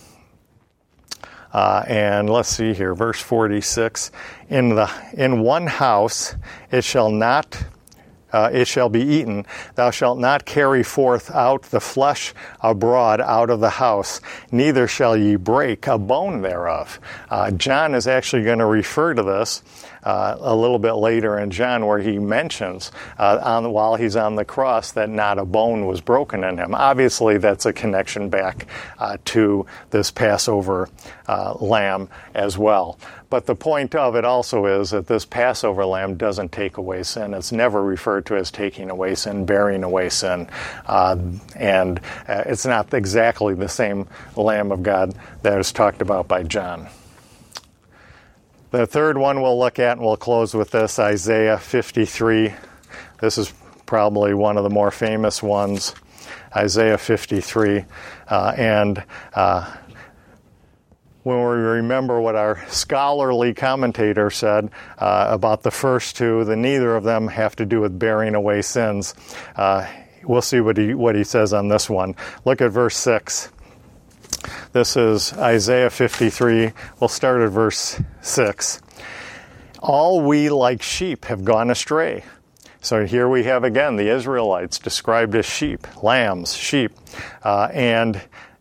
[SPEAKER 1] And let's see here, verse 46. In one house it shall be eaten. Thou shalt not carry forth out the flesh abroad out of the house, neither shall ye break a bone thereof. John is actually going to refer to this a little bit later in John, where he mentions while he's on the cross that not a bone was broken in him. Obviously, that's a connection back to this Passover lamb as well. But the point of it also is that this Passover lamb doesn't take away sin. It's never referred to as taking away sin, bearing away sin. And it's not exactly the same Lamb of God that is talked about by John. The third one we'll look at, and we'll close with this, Isaiah 53. This is probably one of the more famous ones, Isaiah 53. When we remember what our scholarly commentator said about the first two, that neither of them have to do with bearing away sins, we'll see what he says on this one. Look at verse 6. This is Isaiah 53. We'll start at verse 6. All we like sheep have gone astray. So here we have again the Israelites described as sheep, lambs, sheep. And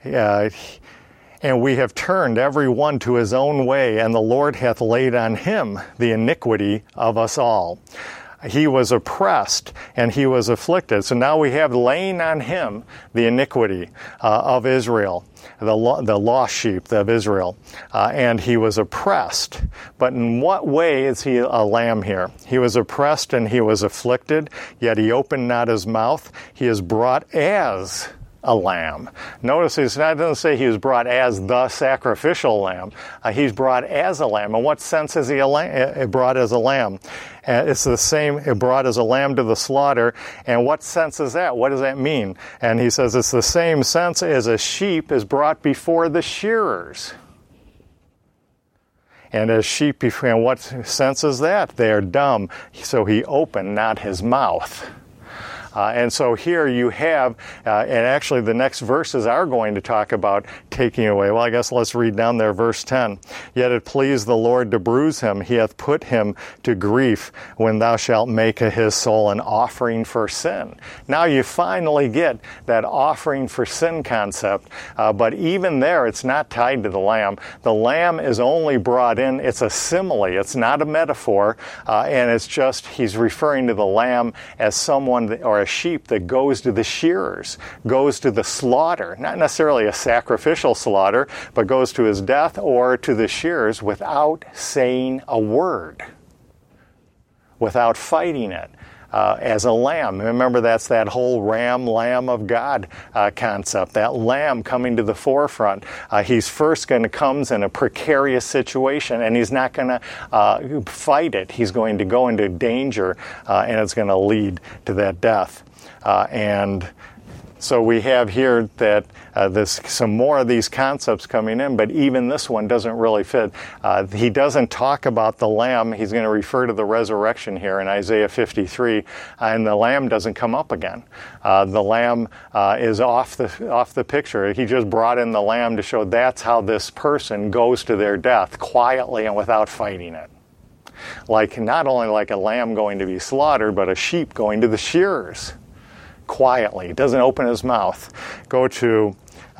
[SPEAKER 1] we have turned every one to his own way, and the Lord hath laid on him the iniquity of us all. He was oppressed and he was afflicted. So now we have laying on him the iniquity of Israel, the lost sheep of Israel. And he was oppressed. But in what way is he a lamb here? He was oppressed and he was afflicted, yet he opened not his mouth. He is brought as a lamb. Notice it doesn't say he was brought as the sacrificial lamb. He's brought as a lamb. In what sense is he brought as a lamb? It's the same, brought as a lamb to the slaughter. And what sense is that? What does that mean? And he says it's the same sense as a sheep is brought before the shearers. And as sheep, and what sense is that? They are dumb. So he opened not his mouth. And so here you have, and actually the next verses are going to talk about taking away. Well, I guess let's read down there, verse 10. Yet it pleased the Lord to bruise him. He hath put him to grief when thou shalt make of his soul an offering for sin. Now you finally get that offering for sin concept, but even there it's not tied to the lamb. The lamb is only brought in, it's a simile, it's not a metaphor, and it's just, he's referring to the lamb as someone, or a sheep that goes to the shearers, goes to the slaughter, not necessarily a sacrificial slaughter, but goes to his death or to the shearers without saying a word, without fighting it. As a lamb. Remember, that's that whole Lamb of God concept, that lamb coming to the forefront. He's first going to comes in a precarious situation, and he's not going to fight it. He's going to go into danger, and it's going to lead to that death. And so we have here that there's some more of these concepts coming in, but even this one doesn't really fit. He doesn't talk about the lamb. He's going to refer to the resurrection here in Isaiah 53, and the lamb doesn't come up again. The lamb is off the picture. He just brought in the lamb to show that's how this person goes to their death, quietly and without fighting it. Like, not only like a lamb going to be slaughtered, but a sheep going to the shearers. Quietly. He doesn't open his mouth. Go to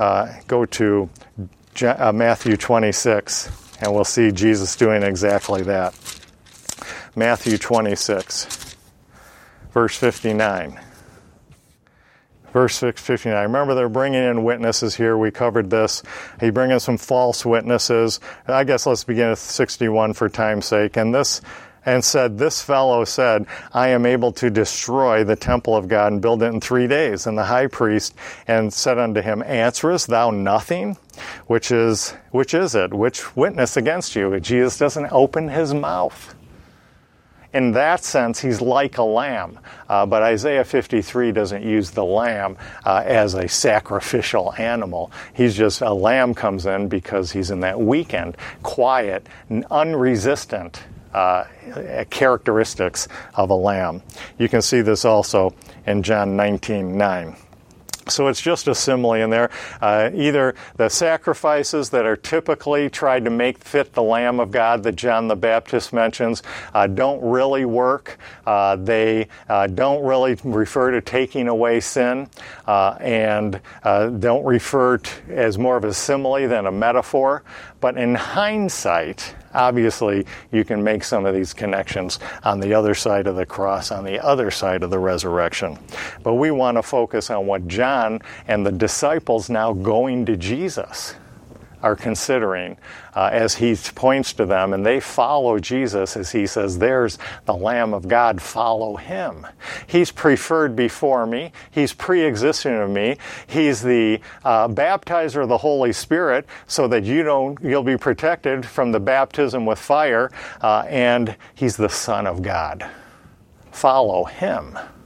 [SPEAKER 1] Matthew 26, and we'll see Jesus doing exactly that. Matthew 26, verse 59. Verse 59. Remember, they're bringing in witnesses here. We covered this. He bringing in some false witnesses. I guess let's begin with 61 for time's sake. And said, this fellow said, I am able to destroy the temple of God and build it in 3 days. And the high priest and said unto him, answerest thou nothing? Which is it? Which witness against you? Jesus doesn't open his mouth. in that sense, he's like a lamb. But Isaiah 53 doesn't use the lamb as a sacrificial animal. He's just, a lamb comes in because he's in that weekend, quiet, unresistant characteristics of a lamb. You can see this also in John 19:9. So it's just a simile in there. Either the sacrifices that are typically tried to make fit the Lamb of God that John the Baptist mentions don't really work. They don't really refer to taking away sin and don't refer to as more of a simile than a metaphor. But in hindsight, obviously, you can make some of these connections on the other side of the cross, on the other side of the resurrection. But we want to focus on what John and the disciples now going to Jesus are considering as he points to them, and they follow Jesus as he says, there's the Lamb of God, follow him. He's preferred before me. He's pre-existing of me. He's the baptizer of the Holy Spirit so that you'll be protected from the baptism with fire, and he's the Son of God. Follow him.